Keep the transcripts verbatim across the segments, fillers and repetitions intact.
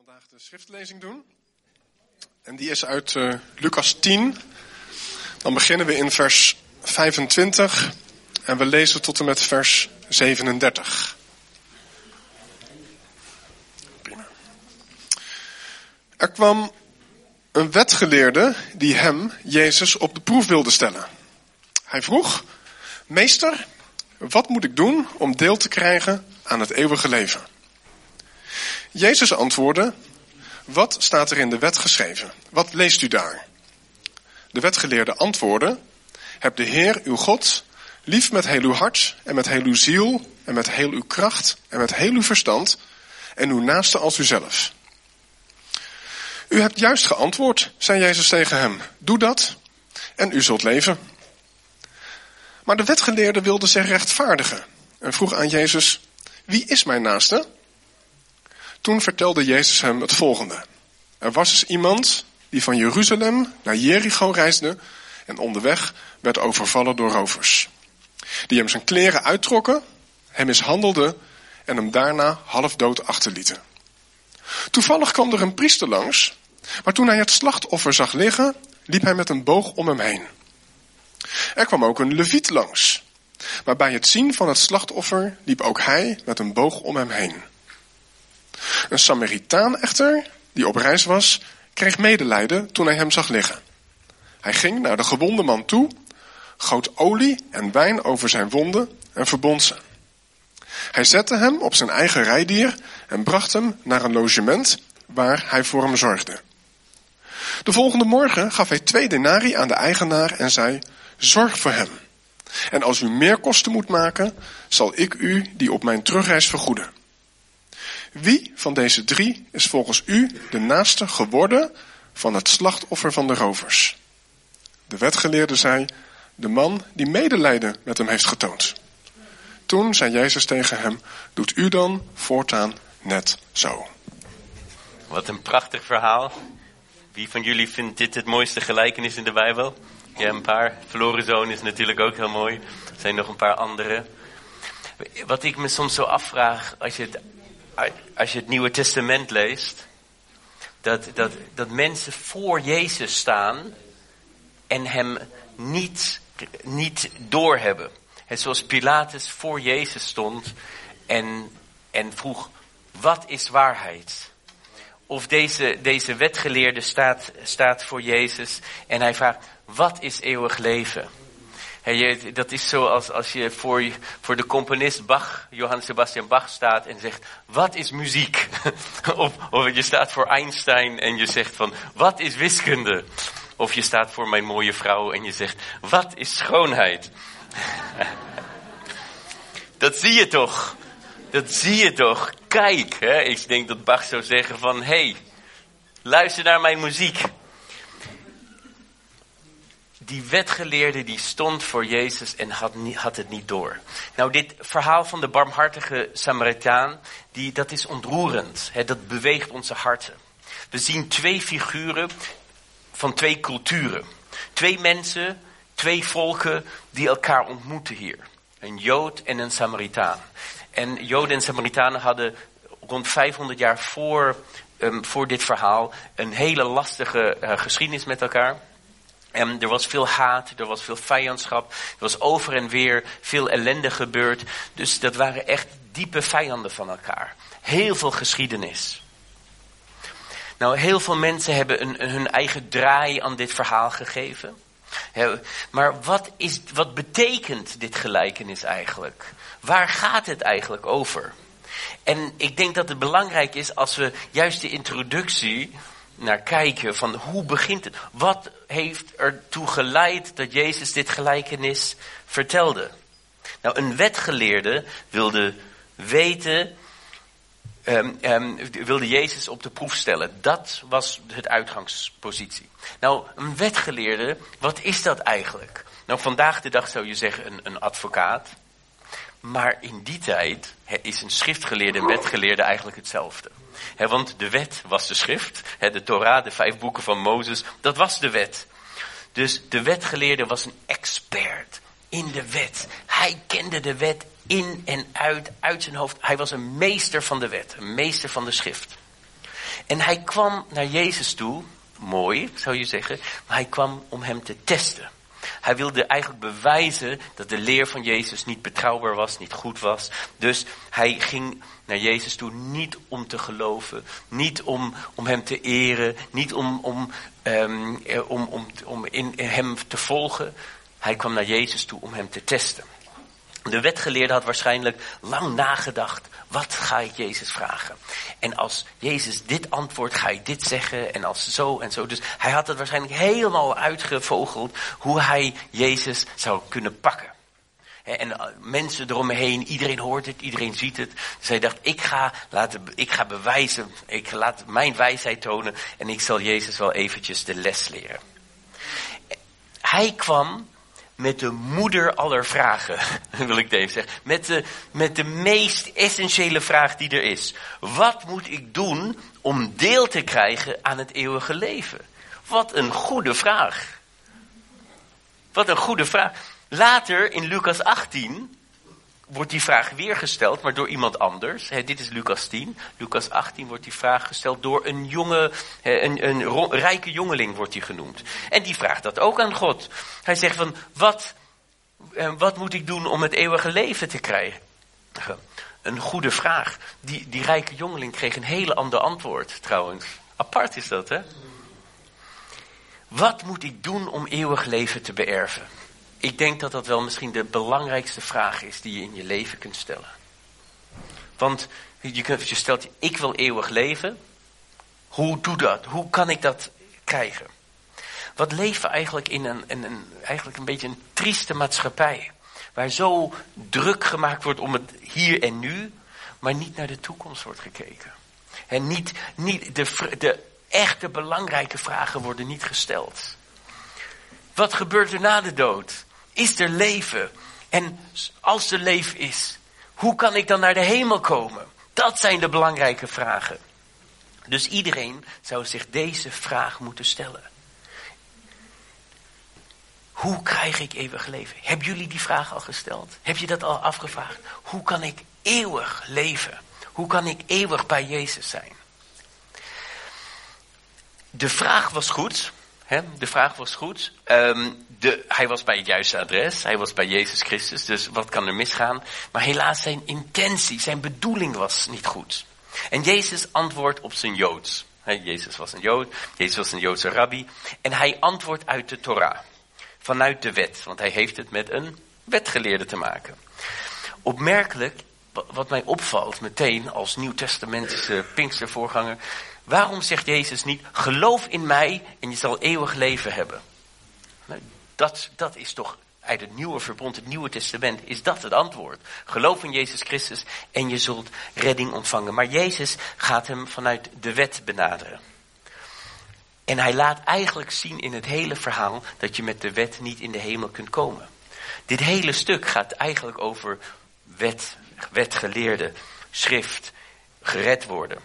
vandaag de schriftlezing doen. En die is uit uh, Lucas tien. Dan beginnen we in vers vijfentwintig en we lezen tot en met vers zevenendertig. Prima. Er kwam een wetgeleerde die hem, Jezus, op de proef wilde stellen. Hij vroeg: Meester, wat moet ik doen om deel te krijgen aan het eeuwige leven? Jezus antwoordde: Wat staat er in de wet geschreven? Wat leest u daar? De wetgeleerde antwoordde: Heb de Heer uw God lief met heel uw hart en met heel uw ziel en met heel uw kracht en met heel uw verstand en uw naaste als uzelf. U hebt juist geantwoord, zei Jezus tegen hem. Doe dat en u zult leven. Maar de wetgeleerde wilde zich rechtvaardigen en vroeg aan Jezus: Wie is mijn naaste? Toen vertelde Jezus hem het volgende. Er was dus iemand die van Jeruzalem naar Jericho reisde en onderweg werd overvallen door rovers. Die hem zijn kleren uittrokken, hem mishandelden en hem daarna half dood achterlieten. Toevallig kwam er een priester langs, maar toen hij het slachtoffer zag liggen, liep hij met een boog om hem heen. Er kwam ook een leviet langs, maar bij het zien van het slachtoffer liep ook hij met een boog om hem heen. Een Samaritaan echter, die op reis was, kreeg medelijden toen hij hem zag liggen. Hij ging naar de gewonde man toe, goot olie en wijn over zijn wonden en verbond ze. Hij zette hem op zijn eigen rijdier en bracht hem naar een logement waar hij voor hem zorgde. De volgende morgen gaf hij twee denari aan de eigenaar en zei: Zorg voor hem. En als u meer kosten moet maken, zal ik u die op mijn terugreis vergoeden. Wie van deze drie is volgens u de naaste geworden van het slachtoffer van de rovers? De wetgeleerde zei: De man die medelijden met hem heeft getoond. Toen zei Jezus tegen hem: Doet u dan voortaan net zo. Wat een prachtig verhaal. Wie van jullie vindt dit het mooiste gelijkenis in de Bijbel? Ja, een paar. Verloren zoon is natuurlijk ook heel mooi. Er zijn nog een paar andere. Wat ik me soms zo afvraag, als je het, als je het Nieuwe Testament leest, dat, dat, dat mensen voor Jezus staan en hem niet, niet doorhebben. En zoals Pilatus voor Jezus stond en, en vroeg: wat is waarheid? Of deze, deze wetgeleerde staat, staat voor Jezus en hij vraagt: wat is eeuwig leven? He, je, dat is zoals als je voor, voor de componist Bach, Johann Sebastian Bach staat en zegt: wat is muziek? of, of je staat voor Einstein en je zegt van: wat is wiskunde? Of je staat voor mijn mooie vrouw en je zegt: wat is schoonheid? Dat zie je toch? Dat zie je toch? Kijk, hè? Ik denk dat Bach zou zeggen van: hey, luister naar mijn muziek. Die wetgeleerde die stond voor Jezus en had, niet, had het niet door. Nou, dit verhaal van de barmhartige Samaritaan, die, dat is ontroerend. Hè? Dat beweegt onze harten. We zien twee figuren van twee culturen. Twee mensen, twee volken die elkaar ontmoeten hier. Een Jood en een Samaritaan. En Joden en Samaritanen hadden rond vijfhonderd jaar voor, um, voor dit verhaal een hele lastige uh, geschiedenis met elkaar. En er was veel haat, er was veel vijandschap, er was over en weer veel ellende gebeurd. Dus dat waren echt diepe vijanden van elkaar. Heel veel geschiedenis. Nou, heel veel mensen hebben een, hun eigen draai aan dit verhaal gegeven. He, maar wat, is, wat betekent dit gelijkenis eigenlijk? Waar gaat het eigenlijk over? En ik denk dat het belangrijk is als we juist de introductie naar kijken van hoe begint het? Wat heeft ertoe geleid dat Jezus dit gelijkenis vertelde? Nou, een wetgeleerde wilde weten, um, um, wilde Jezus op de proef stellen. Dat was het uitgangspositie. Nou, een wetgeleerde, wat is dat eigenlijk? Nou, vandaag de dag zou je zeggen een, een advocaat. Maar in die tijd he, is een schriftgeleerde en wetgeleerde eigenlijk hetzelfde. He, want de wet was de schrift. He, de Torah, de vijf boeken van Mozes, dat was de wet. Dus de wetgeleerde was een expert in de wet. Hij kende de wet in en uit, uit zijn hoofd. Hij was een meester van de wet, een meester van de schrift. En hij kwam naar Jezus toe, mooi zou je zeggen, maar hij kwam om hem te testen. Hij wilde eigenlijk bewijzen dat de leer van Jezus niet betrouwbaar was, niet goed was. Dus hij ging naar Jezus toe niet om te geloven, niet om, om hem te eren, niet om, om, um, om, om, om in hem te volgen. Hij kwam naar Jezus toe om hem te testen. De wetgeleerde had waarschijnlijk lang nagedacht, wat ga ik Jezus vragen? En als Jezus dit antwoordt, ga ik dit zeggen en als zo en zo. Dus hij had het waarschijnlijk helemaal uitgevogeld hoe hij Jezus zou kunnen pakken. En mensen eromheen, iedereen hoort het, iedereen ziet het. Dus hij dacht, ik ga, laten, ik ga bewijzen, ik laat mijn wijsheid tonen en ik zal Jezus wel eventjes de les leren. Hij kwam met de moeder aller vragen, wil ik even zeggen. Met de, met de meest essentiële vraag die er is. Wat moet ik doen om deel te krijgen aan het eeuwige leven? Wat een goede vraag. Wat een goede vraag. Later in Lucas achttien wordt die vraag weer gesteld, maar door iemand anders. He, dit is Lucas tien. Lucas achttien wordt die vraag gesteld door een jonge, een, een ro- rijke jongeling wordt die genoemd. En die vraagt dat ook aan God. Hij zegt van, wat, wat moet ik doen om het eeuwige leven te krijgen? Een goede vraag. Die, die rijke jongeling kreeg een hele ander antwoord trouwens. Apart is dat, hè? Wat moet ik doen om eeuwig leven te beërven? Ik denk dat dat wel misschien de belangrijkste vraag is die je in je leven kunt stellen. Want je, kunt, je stelt, ik wil eeuwig leven. Hoe doe dat? Hoe kan ik dat krijgen? Wat leven we eigenlijk in een, in een, eigenlijk een beetje een trieste maatschappij. Waar zo druk gemaakt wordt om het hier en nu, maar niet naar de toekomst wordt gekeken. En niet, niet de, de echte belangrijke vragen worden niet gesteld. Wat gebeurt er na de dood? Is er leven? En als er leven is, hoe kan ik dan naar de hemel komen? Dat zijn de belangrijke vragen. Dus iedereen zou zich deze vraag moeten stellen. Hoe krijg ik eeuwig leven? Hebben jullie die vraag al gesteld? Heb je dat al afgevraagd? Hoe kan ik eeuwig leven? Hoe kan ik eeuwig bij Jezus zijn? De vraag was goed. Hè? De vraag was goed. Um, de, hij was bij het juiste adres. Hij was bij Jezus Christus. Dus wat kan er misgaan? Maar helaas zijn intentie, zijn bedoeling was niet goed. En Jezus antwoordt op zijn Joods. He, Jezus was een Jood. Jezus was een Joodse rabbi. En hij antwoordt uit de Torah. Vanuit de wet. Want hij heeft het met een wetgeleerde te maken. Opmerkelijk, wat mij opvalt meteen als Nieuwtestamentische Pinkstervoorganger. Waarom zegt Jezus niet, geloof in mij en je zal eeuwig leven hebben? Nou, dat, dat is toch uit het nieuwe verbond, het nieuwe testament, is dat het antwoord. Geloof in Jezus Christus en je zult redding ontvangen. Maar Jezus gaat hem vanuit de wet benaderen. En hij laat eigenlijk zien in het hele verhaal dat je met de wet niet in de hemel kunt komen. Dit hele stuk gaat eigenlijk over wet, wetgeleerde, schrift, gered worden.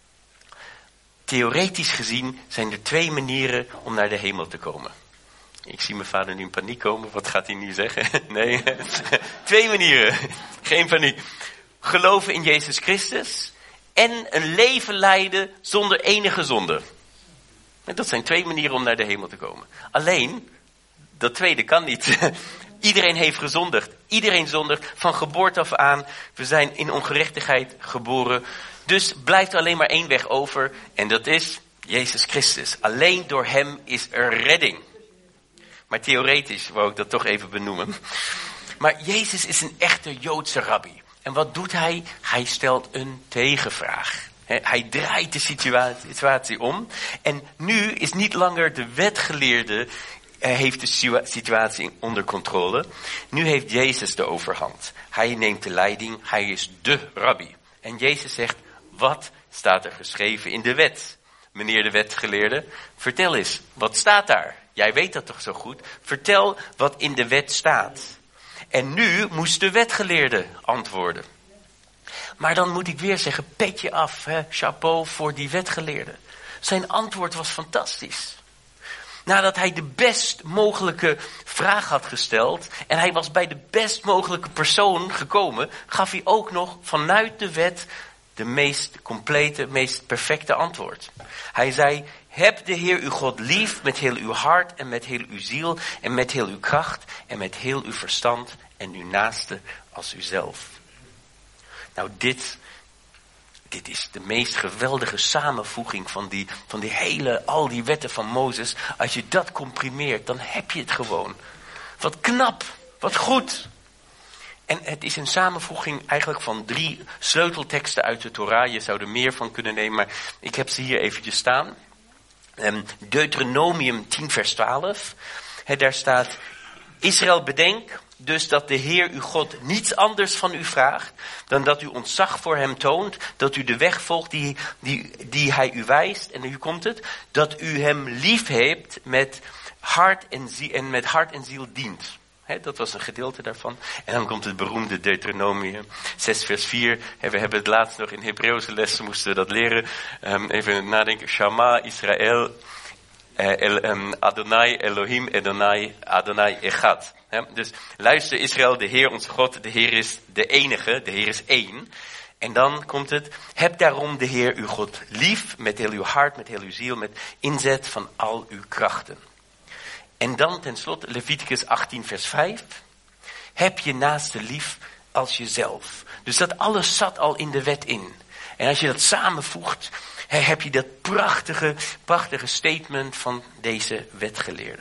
Theoretisch gezien zijn er twee manieren om naar de hemel te komen. Ik zie mijn vader nu in paniek komen. Wat gaat hij nu zeggen? Nee. Twee manieren. Geen paniek. Geloven in Jezus Christus. En een leven leiden zonder enige zonde. Dat zijn twee manieren om naar de hemel te komen. Alleen, dat tweede kan niet. Iedereen heeft gezondigd. Iedereen zondigt van geboorte af aan. We zijn in ongerechtigheid geboren. Dus blijft er alleen maar één weg over. En dat is Jezus Christus. Alleen door hem is er redding. Maar theoretisch wou ik dat toch even benoemen. Maar Jezus is een echte Joodse rabbi. En wat doet hij? Hij stelt een tegenvraag. Hij draait de situatie om. En nu is niet langer de wetgeleerde heeft de situatie onder controle. Nu heeft Jezus de overhand. Hij neemt de leiding. Hij is de rabbi. En Jezus zegt, wat staat er geschreven in de wet? Meneer de wetgeleerde, vertel eens, wat staat daar? Jij weet dat toch zo goed? Vertel wat in de wet staat. En nu moest de wetgeleerde antwoorden. Maar dan moet ik weer zeggen, petje af, hè, chapeau voor die wetgeleerde. Zijn antwoord was fantastisch. Nadat hij de best mogelijke vraag had gesteld en hij was bij de best mogelijke persoon gekomen, gaf hij ook nog vanuit de wet de meest complete, meest perfecte antwoord. Hij zei, heb de Heer uw God lief met heel uw hart en met heel uw ziel en met heel uw kracht en met heel uw verstand en uw naaste als uzelf. Nou, dit, dit is de meest geweldige samenvoeging van die, van die hele, al die wetten van Mozes. Als je dat comprimeert, dan heb je het gewoon. Wat knap, wat goed. En het is een samenvoeging eigenlijk van drie sleutelteksten uit de Torah. Je zou er meer van kunnen nemen, maar ik heb ze hier eventjes staan. Deuteronomium tien vers twaalf. He, daar staat, Israël bedenk dus dat de Heer uw God niets anders van u vraagt dan dat u ontzag voor hem toont, dat u de weg volgt die, die, die hij u wijst. En nu komt het, dat u hem lief hebt met hart en, zie, en met hart en ziel dient. He, dat was een gedeelte daarvan. En dan komt het beroemde Deuteronomium zes vers vier. He, we hebben het laatst nog in Hebreeuwse lessen moesten we dat leren. Um, even nadenken. Shama Israël El, um, Adonai Elohim Adonai Adonai Echad. He, dus luister Israël, de Heer onze God, de Heer is de enige, de Heer is één. En dan komt het, heb daarom de Heer uw God lief met heel uw hart, met heel uw ziel, met inzet van al uw krachten. En dan tenslotte Leviticus achttien vers vijf. Heb je naaste lief als jezelf. Dus dat alles zat al in de wet in. En als je dat samenvoegt, heb je dat prachtige, prachtige statement van deze wetgeleerde.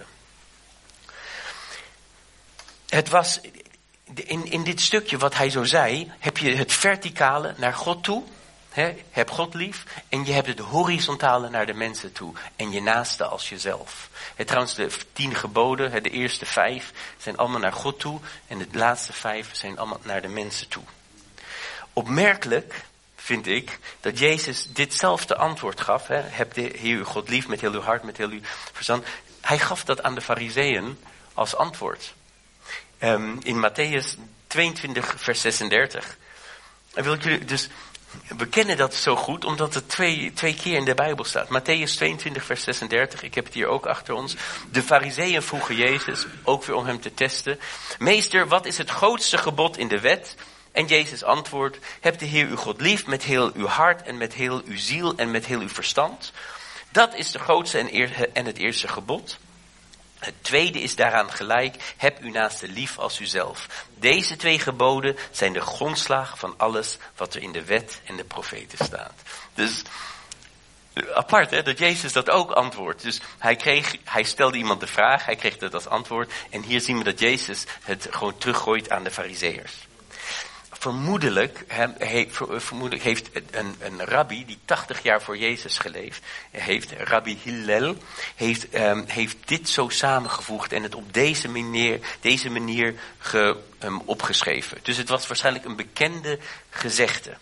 Het was, in, in dit stukje wat hij zo zei, heb je het verticale naar God toe. He, heb God lief. En je hebt het horizontale naar de mensen toe. En je naaste als jezelf. He, trouwens, de tien geboden, he, de eerste vijf, zijn allemaal naar God toe. En de laatste vijf zijn allemaal naar de mensen toe. Opmerkelijk vind ik dat Jezus ditzelfde antwoord gaf. He, heb de Heer uw God lief met heel uw hart, met heel uw verstand. Hij gaf dat aan de Farizeeën als antwoord. Um, in Matthäus tweeëntwintig vers zesendertig. En wil ik jullie dus... We kennen dat zo goed, omdat het twee, twee keer in de Bijbel staat. Matthäus tweeëntwintig vers zesendertig, ik heb het hier ook achter ons. De Farizeeën vroegen Jezus, ook weer om hem te testen. Meester, wat is het grootste gebod in de wet? En Jezus antwoordt, heb de Heer uw God lief met heel uw hart en met heel uw ziel en met heel uw verstand. Dat is de grootste en, eer, en het eerste gebod. Het tweede is daaraan gelijk, heb uw naaste lief als uzelf. Deze twee geboden zijn de grondslag van alles wat er in de wet en de profeten staat. Dus apart hè, dat Jezus dat ook antwoordt. Dus hij, kreeg, hij stelde iemand de vraag, hij kreeg dat als antwoord. En hier zien we dat Jezus het gewoon teruggooit aan de Farizeeërs. Vermoedelijk, he, vermoedelijk heeft een, een rabbi die tachtig jaar voor Jezus geleefd heeft, Rabbi Hillel, heeft, um, heeft dit zo samengevoegd en het op deze manier, deze manier ge, um, opgeschreven. Dus het was waarschijnlijk een bekende gezegde.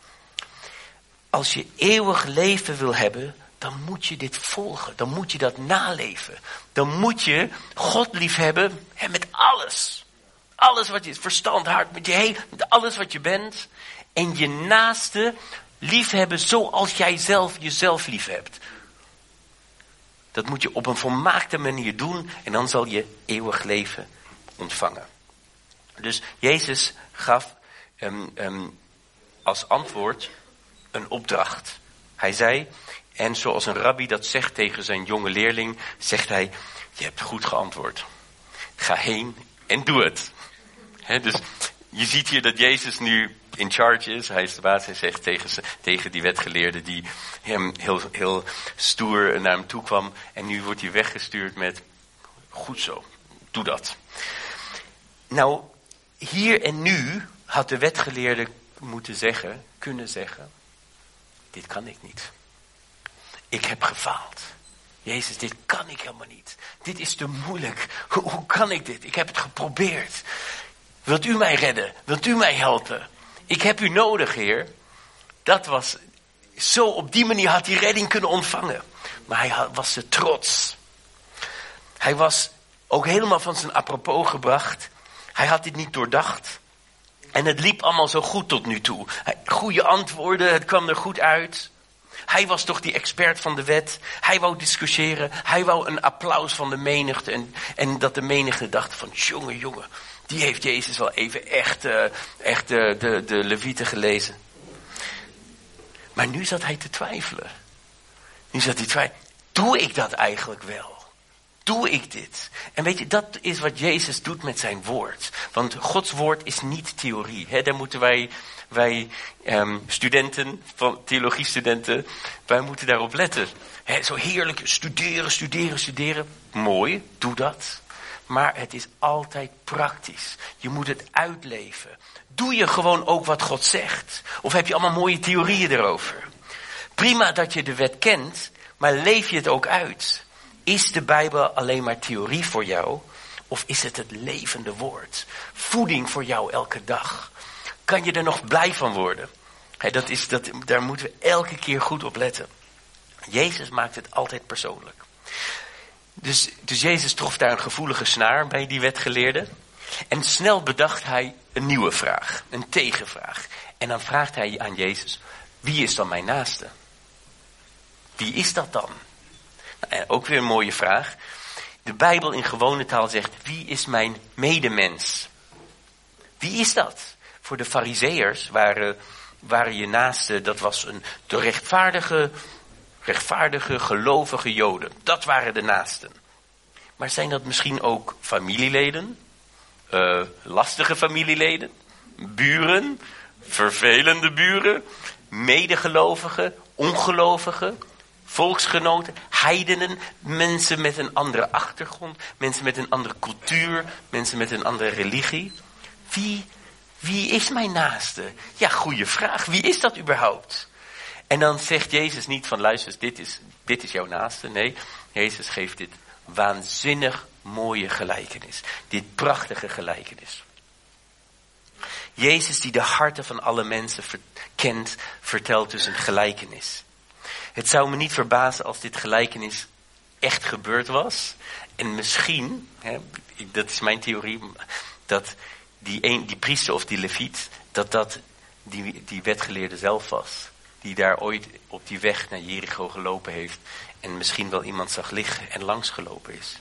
Als je eeuwig leven wil hebben, dan moet je dit volgen. Dan moet je dat naleven. Dan moet je God liefhebben en met alles. Alles wat je, verstand, hart, met je heel, met alles wat je bent. En je naaste liefhebben zoals jij zelf jezelf lief hebt. Dat moet je op een volmaakte manier doen. En dan zal je eeuwig leven ontvangen. Dus Jezus gaf um, um, als antwoord een opdracht. Hij zei, en zoals een rabbi dat zegt tegen zijn jonge leerling, zegt hij, je hebt goed geantwoord. Ga heen en doe het. He, dus je ziet hier dat Jezus nu in charge is. Hij is de baas. Hij zegt tegen, tegen die wetgeleerde die hem heel, heel stoer naar hem toe kwam. En nu wordt hij weggestuurd met, goed zo, doe dat. Nou, hier en nu had de wetgeleerde moeten zeggen, kunnen zeggen, dit kan ik niet. Ik heb gefaald. Jezus, dit kan ik helemaal niet. Dit is te moeilijk. Hoe, hoe kan ik dit? Ik heb het geprobeerd. Wilt u mij redden? Wilt u mij helpen? Ik heb u nodig, Heer. Dat was, zo op die manier had hij redding kunnen ontvangen. Maar hij had, was te trots. Hij was ook helemaal van zijn apropos gebracht. Hij had dit niet doordacht. En het liep allemaal zo goed tot nu toe. Goede antwoorden, het kwam er goed uit. Hij was toch die expert van de wet. Hij wou discussiëren. Hij wou een applaus van de menigte. En, en dat de menigte dacht van, jongen, jongen. Die heeft Jezus wel even echt, uh, echt uh, de, de Levieten gelezen. Maar nu zat hij te twijfelen. Nu zat hij te twijfelen. Doe ik dat eigenlijk wel? Doe ik dit? En weet je, dat is wat Jezus doet met zijn woord. Want Gods woord is niet theorie. Hè? Daar moeten wij, wij um, studenten, van theologiestudenten, wij moeten daarop letten. Hè, zo heerlijk studeren, studeren, studeren. Mooi, doe dat. Maar het is altijd praktisch. Je moet het uitleven. Doe je gewoon ook wat God zegt? Of heb je allemaal mooie theorieën erover? Prima dat je de wet kent, maar leef je het ook uit? Is de Bijbel alleen maar theorie voor jou? Of is het het levende woord? Voeding voor jou elke dag. Kan je er nog blij van worden? He, dat is, dat, daar moeten we elke keer goed op letten. Jezus maakt het altijd persoonlijk. Dus, dus Jezus trof daar een gevoelige snaar bij die wetgeleerde. En snel bedacht hij een nieuwe vraag. Een tegenvraag. En dan vraagt hij aan Jezus: wie is dan mijn naaste? Wie is dat dan? Nou, ook weer een mooie vraag. De Bijbel in gewone taal zegt: wie is mijn medemens? Wie is dat? Voor de Farizeeërs waren, waren je naasten, dat was een, de rechtvaardige, rechtvaardige, gelovige Joden. Dat waren de naasten. Maar zijn dat misschien ook familieleden? Uh, lastige familieleden? Buren? Vervelende buren? Medegelovigen? Ongelovigen? Volksgenoten, heidenen, mensen met een andere achtergrond, mensen met een andere cultuur, mensen met een andere religie. Wie, wie is mijn naaste? Ja, goede vraag. Wie is dat überhaupt? En dan zegt Jezus niet van: luister, dit is, dit is jouw naaste. Nee, Jezus geeft dit waanzinnig mooie gelijkenis. Dit prachtige gelijkenis. Jezus, die de harten van alle mensen kent, vertelt dus een gelijkenis. Het zou me niet verbazen als dit gelijkenis echt gebeurd was. En misschien, hè, dat is mijn theorie, dat die, een, die priester of die leviet, dat dat die, die wetgeleerde zelf was. Die daar ooit op die weg naar Jericho gelopen heeft. En misschien wel iemand zag liggen en langsgelopen is.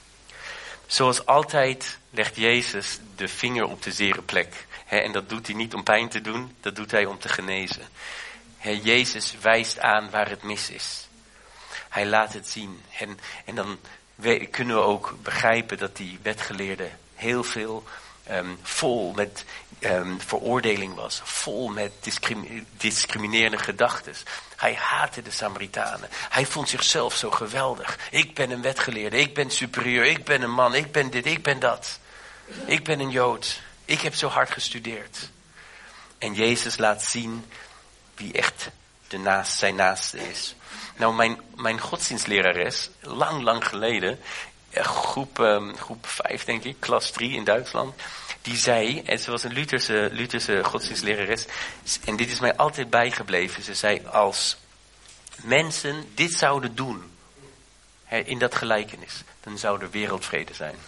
Zoals altijd legt Jezus de vinger op de zere plek. Hè, en dat doet hij niet om pijn te doen, dat doet hij om te genezen. He, Jezus wijst aan waar het mis is. Hij laat het zien. En, en dan we, kunnen we ook begrijpen dat die wetgeleerde heel veel um, vol met um, veroordeling was. Vol met discrimi- discriminerende gedachten. Hij haatte de Samaritanen. Hij vond zichzelf zo geweldig. Ik ben een wetgeleerde. Ik ben superieur. Ik ben een man. Ik ben dit. Ik ben dat. Ik ben een Jood. Ik heb zo hard gestudeerd. En Jezus laat zien wie echt de naast, zijn naaste is. Nou, mijn, mijn godsdienstlerares, lang, lang geleden, groep, um, groep vijf denk ik, klas drie in Duitsland, die zei, en ze was een Lutherse, Lutherse godsdienstlerares, en dit is mij altijd bijgebleven. Ze zei: als mensen dit zouden doen, hè, in dat gelijkenis, dan zou er wereldvrede zijn.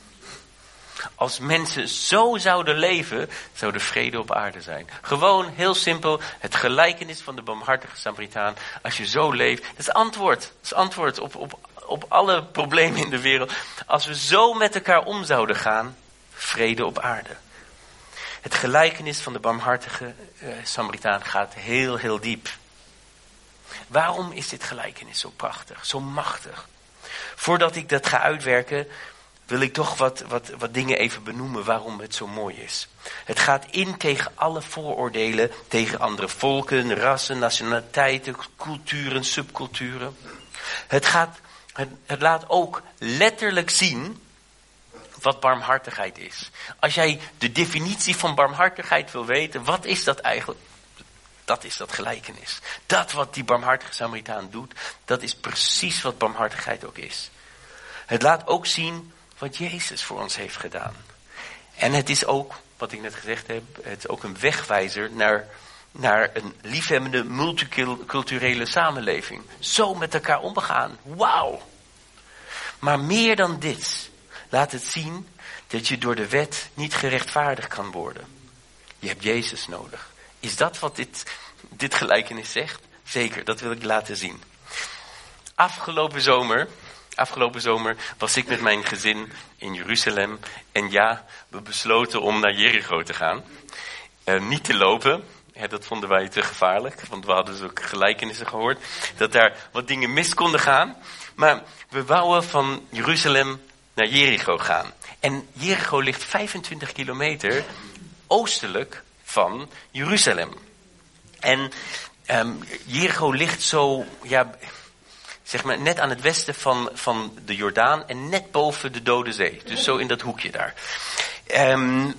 Als mensen zo zouden leven, zou er vrede op aarde zijn. Gewoon, heel simpel, het gelijkenis van de barmhartige Samaritaan. Als je zo leeft, dat is antwoord. Dat is antwoord op, op, op alle problemen in de wereld. Als we zo met elkaar om zouden gaan, vrede op aarde. Het gelijkenis van de barmhartige uh, Samaritaan gaat heel, heel diep. Waarom is dit gelijkenis zo prachtig, zo machtig? Voordat ik dat ga uitwerken, wil ik toch wat, wat, wat dingen even benoemen waarom het zo mooi is. Het gaat in tegen alle vooroordelen, tegen andere volken, rassen, nationaliteiten, culturen, subculturen. Het, gaat, het, het laat ook letterlijk zien wat barmhartigheid is. Als jij de definitie van barmhartigheid wil weten, wat is dat eigenlijk? Dat is dat gelijkenis. Dat wat die barmhartige Samaritaan doet, dat is precies wat barmhartigheid ook is. Het laat ook zien wat Jezus voor ons heeft gedaan. En het is ook, wat ik net gezegd heb, het is ook een wegwijzer naar, naar een liefhebbende, multiculturele samenleving. Zo met elkaar omgaan. Wauw! Maar meer dan dit, laat het zien dat je door de wet niet gerechtvaardigd kan worden. Je hebt Jezus nodig. Is dat wat dit, dit gelijkenis zegt? Zeker, dat wil ik laten zien. Afgelopen zomer... Afgelopen zomer was ik met mijn gezin in Jeruzalem. En ja, we besloten om naar Jericho te gaan. Uh, niet te lopen, Ja, dat vonden wij te gevaarlijk, want we hadden dus ook gelijkenissen gehoord, dat daar wat dingen mis konden gaan. Maar we wouden van Jeruzalem naar Jericho gaan. En Jericho ligt vijfentwintig kilometer oostelijk van Jeruzalem. En um, Jericho ligt zo, ja, zeg maar net aan het westen van, van de Jordaan en net boven de Dode Zee. Dus zo in dat hoekje daar. Um,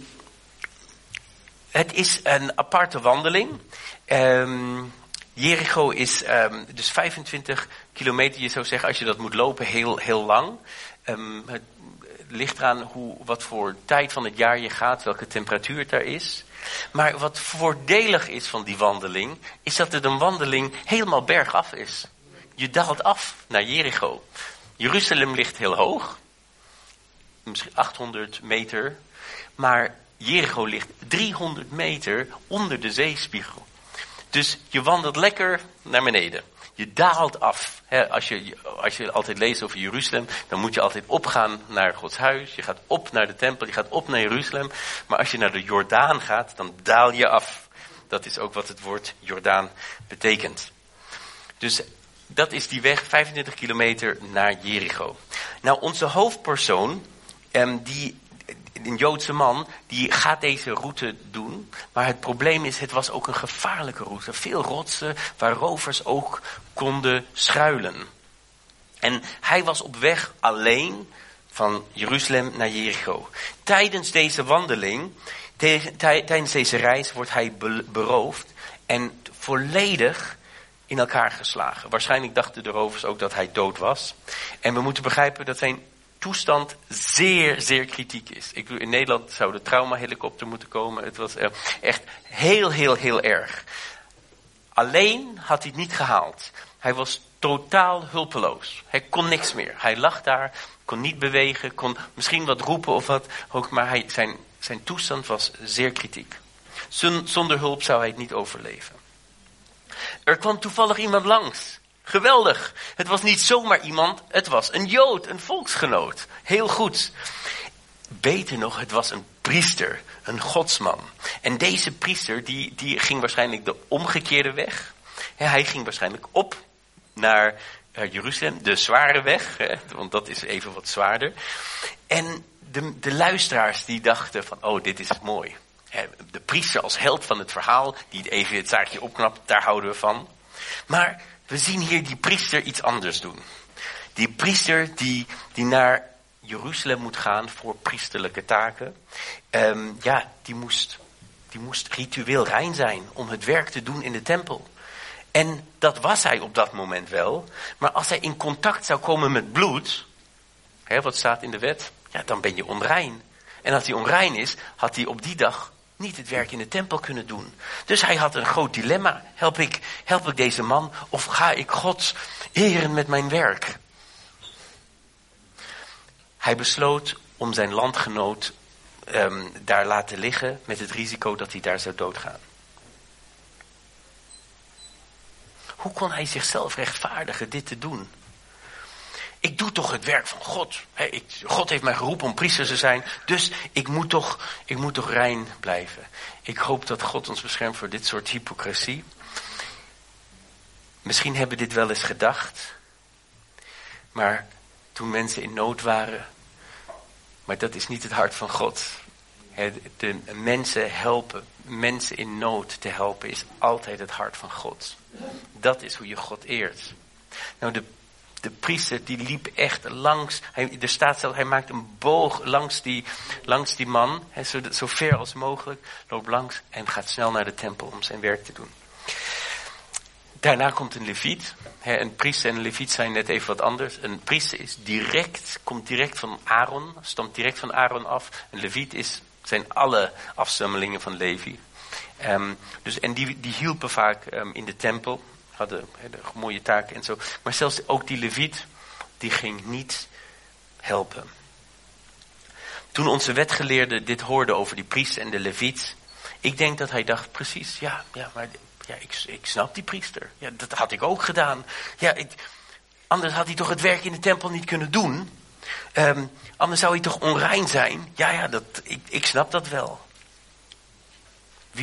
het is een aparte wandeling. Um, Jericho is um, dus vijfentwintig kilometer, je zou zeggen, als je dat moet lopen, heel, heel lang. Um, het ligt eraan hoe, wat voor tijd van het jaar je gaat, welke temperatuur het daar is. Maar wat voordelig is van die wandeling, is dat het een wandeling helemaal bergaf is. Je daalt af naar Jericho. Jeruzalem ligt heel hoog, misschien achthonderd meter, maar Jericho ligt driehonderd meter onder de zeespiegel. Dus je wandelt lekker naar beneden. Je daalt af. He, als, je, als je altijd leest over Jeruzalem, dan moet je altijd opgaan naar Gods huis. Je gaat op naar de tempel, je gaat op naar Jeruzalem. Maar als je naar de Jordaan gaat, dan daal je af. Dat is ook wat het woord Jordaan betekent. Dus dat is die weg, vijfentwintig kilometer naar Jericho. Nou, onze hoofdpersoon, um, die... een Joodse man, die gaat deze route doen. Maar het probleem is, het was ook een gevaarlijke route. Veel rotsen waar rovers ook konden schuilen. En hij was op weg alleen van Jeruzalem naar Jericho. Tijdens deze wandeling, tijdens deze reis, wordt hij beroofd en volledig in elkaar geslagen. Waarschijnlijk dachten de rovers ook dat hij dood was. En we moeten begrijpen dat zijn toestand zeer, zeer kritiek is. Ik bedoel, in Nederland zou de traumahelikopter moeten komen. Het was uh, echt heel, heel, heel erg. Alleen had hij het niet gehaald. Hij was totaal hulpeloos. Hij kon niks meer. Hij lag daar, kon niet bewegen, kon misschien wat roepen of wat. Ook, maar hij, zijn, zijn toestand was zeer kritiek. Zonder hulp zou hij het niet overleven. Er kwam toevallig iemand langs. Geweldig. Het was niet zomaar iemand, het was een Jood, een volksgenoot. Heel goed. Beter nog, het was een priester, een godsman. En deze priester, die, die ging waarschijnlijk de omgekeerde weg. Hij ging waarschijnlijk op naar uh, Jeruzalem, de zware weg, hè, want dat is even wat zwaarder. En de, de luisteraars die dachten van, oh, dit is mooi. De priester als held van het verhaal, die even het zaakje opknapt, daar houden we van. Maar we zien hier die priester iets anders doen. Die priester die, die naar Jeruzalem moet gaan voor priesterlijke taken. Um, ja, die moest, die moest ritueel rein zijn om het werk te doen in de tempel. En dat was hij op dat moment wel. Maar als hij in contact zou komen met bloed, hè, wat staat in de wet, ja, dan ben je onrein. En als hij onrein is, had hij op die dag niet het werk in de tempel kunnen doen. Dus hij had een groot dilemma. Help ik, help ik deze man of ga ik God eren met mijn werk? Hij besloot om zijn landgenoot um, daar laten liggen met het risico dat hij daar zou doodgaan. Hoe kon hij zichzelf rechtvaardigen dit te doen? Ik doe toch het werk van God. He, ik, God heeft mij geroepen om priester te zijn. Dus ik moet, toch, ik moet toch rein blijven. Ik hoop dat God ons beschermt voor dit soort hypocrisie. Misschien hebben we dit wel eens gedacht. Maar toen mensen in nood waren. Maar dat is niet het hart van God. He, de mensen helpen, mensen in nood te helpen is altijd het hart van God. Dat is hoe je God eert. Nou, de De priester die liep echt langs, hij, er staat zelf, hij maakt een boog langs die, langs die man, he, zo, zo ver als mogelijk, loopt langs en gaat snel naar de tempel om zijn werk te doen. Daarna komt een leviet. He, een priester en een leviet zijn net even wat anders. Een priester is direct, komt direct van Aaron, stamt direct van Aaron af. Een leviet is, zijn alle afstammelingen van Levi. Um, dus, en die, die hielpen vaak um, in de tempel. Hadden he, de mooie taken en zo. Maar zelfs ook die leviet, die ging niet helpen. Toen onze wetgeleerde dit hoorde over die priester en de leviet, ik denk dat hij dacht, precies, ja, ja maar ja, ik, ik snap die priester. Ja, dat had ik ook gedaan. Ja, ik, anders had hij toch het werk in de tempel niet kunnen doen. Um, anders zou hij toch onrein zijn. Ja, ja, dat, ik, ik snap dat wel. Wie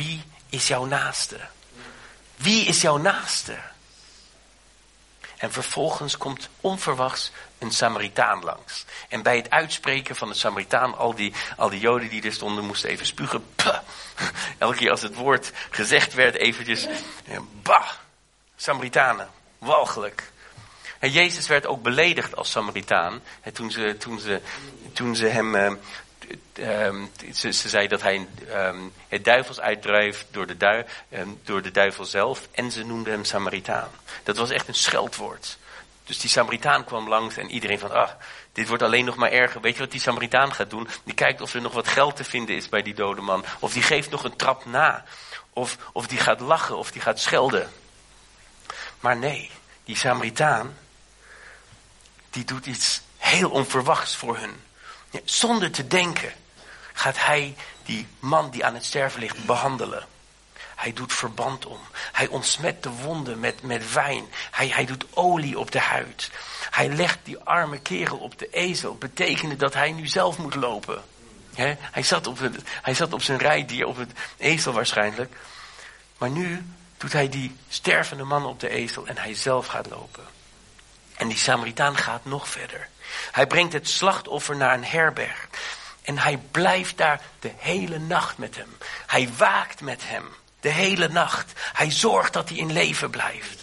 is jouw naaste? Wie is jouw naaste? En vervolgens komt onverwachts een Samaritaan langs. En bij het uitspreken van de Samaritaan, al die, al die Joden die er stonden, moesten even spugen. Puh. Elke keer als het woord gezegd werd, eventjes, bah, Samaritanen, walgelijk. En Jezus werd ook beledigd als Samaritaan. En toen ze, toen ze, toen ze hem, uh, uh, ze, ze zei dat hij uh, het duivels uitdrijft door de, du, uh, door de duivel zelf. En ze noemden hem Samaritaan. Dat was echt een scheldwoord. Dus die Samaritaan kwam langs en iedereen van, ah, dit wordt alleen nog maar erger. Weet je wat die Samaritaan gaat doen? Die kijkt of er nog wat geld te vinden is bij die dode man. Of die geeft nog een trap na. Of, of die gaat lachen of die gaat schelden. Maar nee, die Samaritaan, die doet iets heel onverwachts voor hun. Ja, zonder te denken gaat hij die man die aan het sterven ligt behandelen. Hij doet verband om. Hij ontsmet de wonden met, met wijn. Hij, hij doet olie op de huid. Hij legt die arme kerel op de ezel. Betekende dat hij nu zelf moet lopen. He? Hij, zat op het, hij zat op zijn rijdier, op het ezel waarschijnlijk. Maar nu doet hij die stervende man op de ezel en hij zelf gaat lopen. En die Samaritaan gaat nog verder. Hij brengt het slachtoffer naar een herberg. En hij blijft daar de hele nacht met hem. Hij waakt met hem. De hele nacht. Hij zorgt dat hij in leven blijft.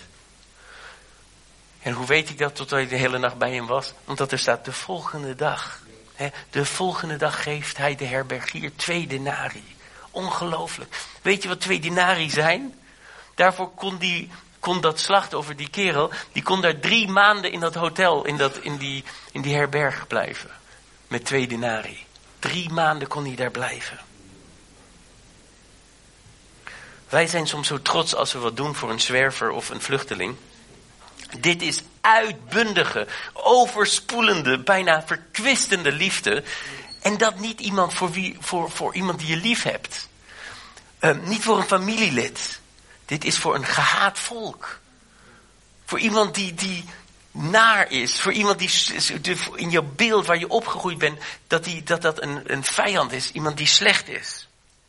En hoe weet ik dat tot hij de hele nacht bij hem was? Omdat er staat de volgende dag. Hè, de volgende dag geeft hij de herbergier twee denari. Ongelooflijk. Weet je wat twee denari zijn? Daarvoor kon, die, kon dat slachtoffer, die kerel, die kon daar drie maanden in dat hotel, in, dat, in, die, in die herberg blijven. Met twee denari. Drie maanden kon hij daar blijven. Wij zijn soms zo trots als we wat doen voor een zwerver of een vluchteling. Dit is uitbundige, overspoelende, bijna verkwistende liefde. En dat niet iemand voor, wie, voor, voor iemand die je lief hebt. Uh, niet voor een familielid. Dit is voor een gehaat volk. Voor iemand die, die naar is. Voor iemand die in jouw beeld waar je opgegroeid bent, dat die, dat, dat een, een vijand is. Iemand die slecht is.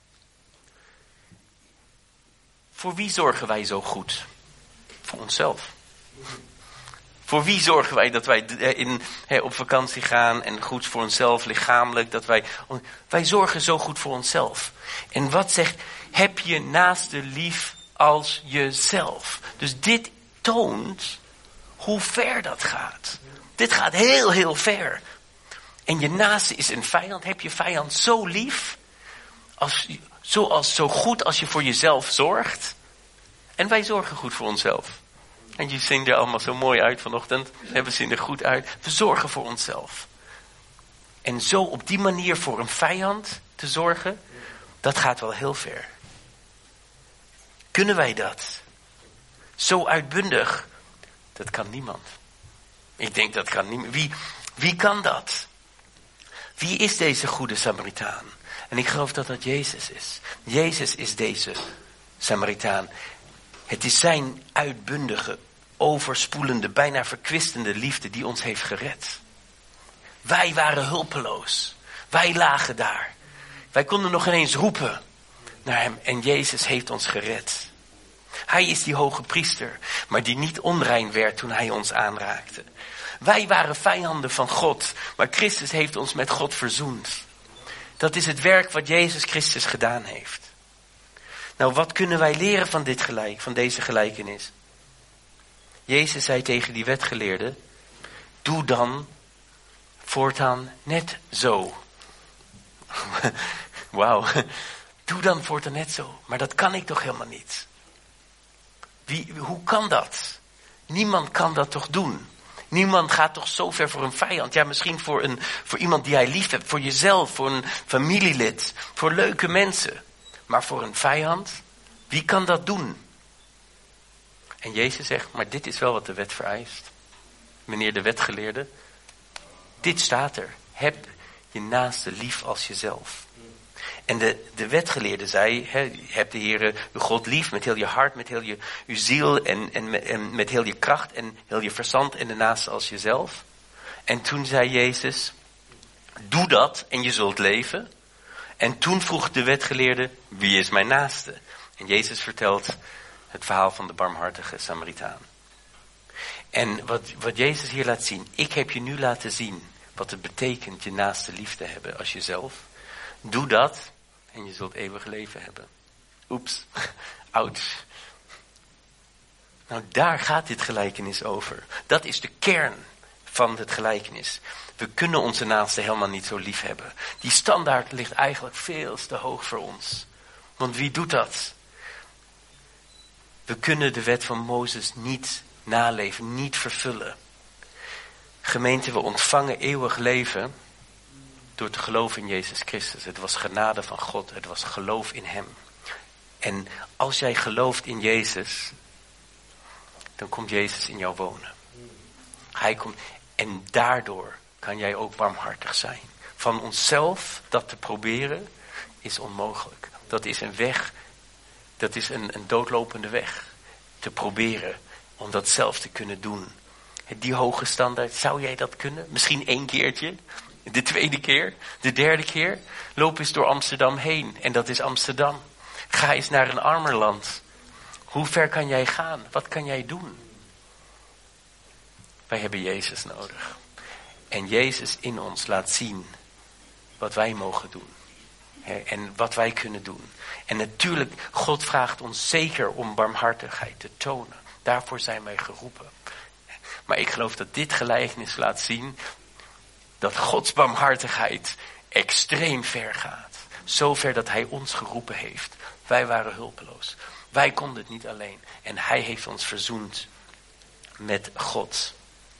Voor wie zorgen wij zo goed? Voor onszelf. Voor wie zorgen wij dat wij in, he, op vakantie gaan en goed voor onszelf, lichamelijk, dat wij, wij zorgen zo goed voor onszelf. En wat zegt, heb je naaste lief als jezelf? Dus dit toont hoe ver dat gaat. Dit gaat heel, heel ver. En je naaste is een vijand. Heb je vijand zo lief, als, zoals, zo goed als je voor jezelf zorgt. En wij zorgen goed voor onszelf. En je zien er allemaal zo mooi uit vanochtend. We zien er goed uit. We zorgen voor onszelf. En zo op die manier voor een vijand te zorgen, dat gaat wel heel ver. Kunnen wij dat? Zo uitbundig? Dat kan niemand. Ik denk dat kan niemand. Wie, wie kan dat? Wie is deze goede Samaritaan? En ik geloof dat dat Jezus is. Jezus is deze Samaritaan. Het is zijn uitbundige, overspoelende, bijna verkwistende liefde die ons heeft gered. Wij waren hulpeloos. Wij lagen daar. Wij konden nog ineens roepen naar hem. En Jezus heeft ons gered. Hij is die hoge priester, maar die niet onrein werd toen hij ons aanraakte. Wij waren vijanden van God, maar Christus heeft ons met God verzoend. Dat is het werk wat Jezus Christus gedaan heeft. Nou, wat kunnen wij leren van dit gelijk, van deze gelijkenis? Jezus zei tegen die wetgeleerden, doe dan voortaan net zo. Wauw, doe dan voortaan net zo. Maar dat kan ik toch helemaal niet? Wie, hoe kan dat? Niemand kan dat toch doen? Niemand gaat toch zo ver voor een vijand? Ja, misschien voor, een, voor iemand die hij lief hebt. Voor jezelf, voor een familielid. Voor leuke mensen. Maar voor een vijand? Wie kan dat doen? En Jezus zegt, maar dit is wel wat de wet vereist. Meneer de wetgeleerde. Dit staat er. Heb je naaste lief als jezelf. En de, de wetgeleerde zei, he, heb de Heere uw God lief met heel je hart, met heel je, je ziel en, en, en met heel je kracht en heel je verstand en de naaste als jezelf. En toen zei Jezus, doe dat en je zult leven. En toen vroeg de wetgeleerde, wie is mijn naaste? En Jezus vertelt het verhaal van de barmhartige Samaritaan. En wat, wat Jezus hier laat zien, ik heb je nu laten zien wat het betekent je naaste lief te hebben als jezelf. Doe dat en je zult eeuwig leven hebben. Oeps, ouch. Nou, daar gaat dit gelijkenis over. Dat is de kern van het gelijkenis. We kunnen onze naaste helemaal niet zo lief hebben. Die standaard ligt eigenlijk veel te hoog voor ons. Want wie doet dat? We kunnen de wet van Mozes niet naleven, niet vervullen. Gemeente, we ontvangen eeuwig leven door te geloven in Jezus Christus. Het was genade van God, het was geloof in hem. En als jij gelooft in Jezus, dan komt Jezus in jou wonen. Hij komt, en daardoor kan jij ook warmhartig zijn. Van onszelf dat te proberen is onmogelijk. Dat is een weg, dat is een, een doodlopende weg. Te proberen om dat zelf te kunnen doen. Die hoge standaard, zou jij dat kunnen? Misschien één keertje, de tweede keer, de derde keer. Loop eens door Amsterdam heen en dat is Amsterdam. Ga eens naar een armer land. Hoe ver kan jij gaan? Wat kan jij doen? Wij hebben Jezus nodig. En Jezus in ons laat zien wat wij mogen doen. En wat wij kunnen doen. En natuurlijk, God vraagt ons zeker om barmhartigheid te tonen. Daarvoor zijn wij geroepen. Maar ik geloof dat dit gelijkenis laat zien dat Gods barmhartigheid extreem ver gaat. Zo ver dat hij ons geroepen heeft. Wij waren hulpeloos. Wij konden het niet alleen. En hij heeft ons verzoend met God.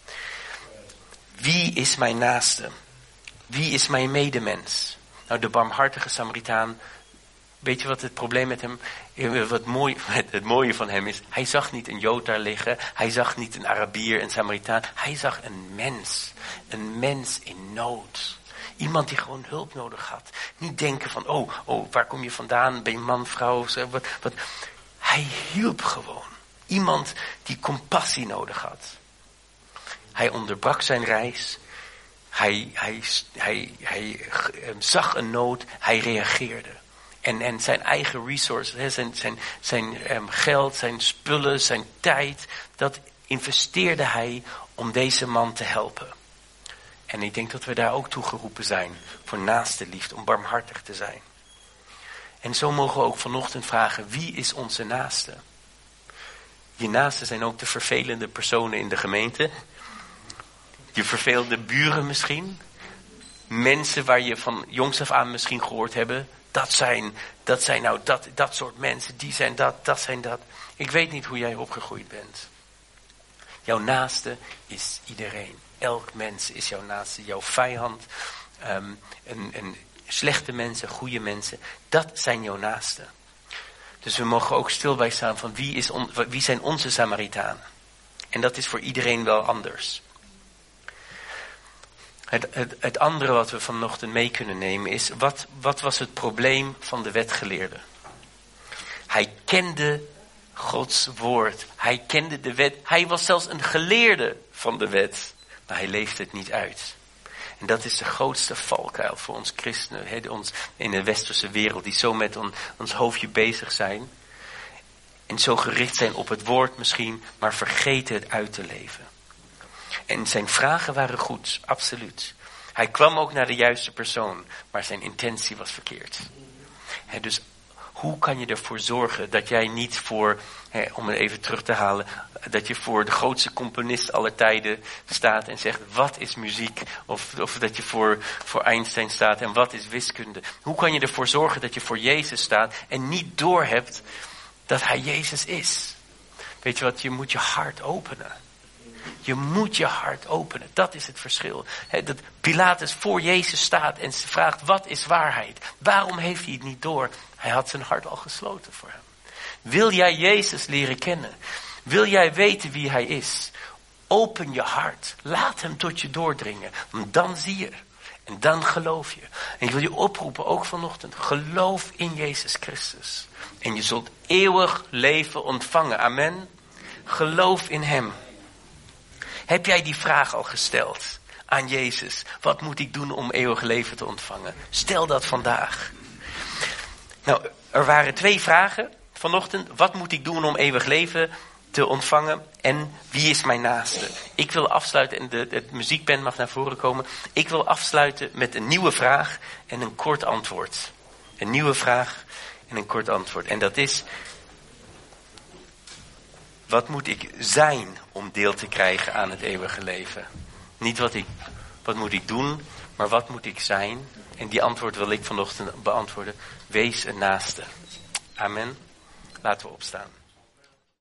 Wie is mijn naaste? Wie is mijn medemens? Nou, de barmhartige Samaritaan, weet je wat het probleem met hem, wat mooi, het mooie van hem is? Hij zag niet een Jood daar liggen. Hij zag niet een Arabier, een Samaritaan. Hij zag een mens. Een mens in nood. Iemand die gewoon hulp nodig had. Niet denken van, oh, oh, waar kom je vandaan? Ben je man, vrouw? Wat, wat. Hij hielp gewoon. Iemand die compassie nodig had. Hij onderbrak zijn reis. Hij, hij, hij, hij, hij zag een nood. Hij reageerde. En, en zijn eigen resources, zijn, zijn, zijn um, geld, zijn spullen, zijn tijd, dat investeerde hij om deze man te helpen. En ik denk dat we daar ook toe geroepen zijn voor naaste liefde, om barmhartig te zijn. En zo mogen we ook vanochtend vragen, wie is onze naaste? Je naasten zijn ook de vervelende personen in de gemeente. Je vervelende buren misschien. Mensen waar je van jongs af aan misschien gehoord hebben. Dat zijn, dat zijn nou dat, dat soort mensen. Die zijn dat, dat zijn dat. Ik weet niet hoe jij opgegroeid bent. Jouw naaste is iedereen. Elk mens is jouw naaste. Jouw vijand. Um, een, een slechte mensen, goede mensen. Dat zijn jouw naaste. Dus we mogen ook stil bij staan van wie, is on, wie zijn onze Samaritanen. En dat is voor iedereen wel anders. Het, het, het andere wat we vanochtend mee kunnen nemen is, wat, wat was het probleem van de wetgeleerde? Hij kende Gods woord. Hij kende de wet. Hij was zelfs een geleerde van de wet. Maar hij leefde het niet uit. En dat is de grootste valkuil voor ons christenen. He, ons in de westerse wereld die zo met on, ons hoofdje bezig zijn. En zo gericht zijn op het woord misschien, maar vergeten het uit te leven. En zijn vragen waren goed, absoluut. Hij kwam ook naar de juiste persoon, maar zijn intentie was verkeerd. He, dus hoe kan je ervoor zorgen dat jij niet voor, he, om het even terug te halen, dat je voor de grootste componist aller tijden staat en zegt, wat is muziek? Of, of dat je voor, voor Einstein staat en wat is wiskunde? Hoe kan je ervoor zorgen dat je voor Jezus staat en niet doorhebt dat hij Jezus is? Weet je wat, je moet je hart openen. Je moet je hart openen. Dat is het verschil. He, dat Pilatus voor Jezus staat en ze vraagt, wat is waarheid? Waarom heeft hij het niet door? Hij had zijn hart al gesloten voor hem. Wil jij Jezus leren kennen? Wil jij weten wie hij is? Open je hart. Laat hem tot je doordringen. Want dan zie je. En dan geloof je. En ik wil je oproepen, ook vanochtend. Geloof in Jezus Christus. En je zult eeuwig leven ontvangen. Amen. Geloof in hem. Heb jij die vraag al gesteld aan Jezus? Wat moet ik doen om eeuwig leven te ontvangen? Stel dat vandaag. Nou, er waren twee vragen vanochtend, wat moet ik doen om eeuwig leven te ontvangen? En wie is mijn naaste? Ik wil afsluiten, en de, de muziekband mag naar voren komen. Ik wil afsluiten met een nieuwe vraag en een kort antwoord. Een nieuwe vraag en een kort antwoord. En dat is, wat moet ik zijn om deel te krijgen aan het eeuwige leven? Niet wat ik, wat moet ik doen, maar wat moet ik zijn? En die antwoord wil ik vanochtend beantwoorden. Wees een naaste. Amen. Laten we opstaan.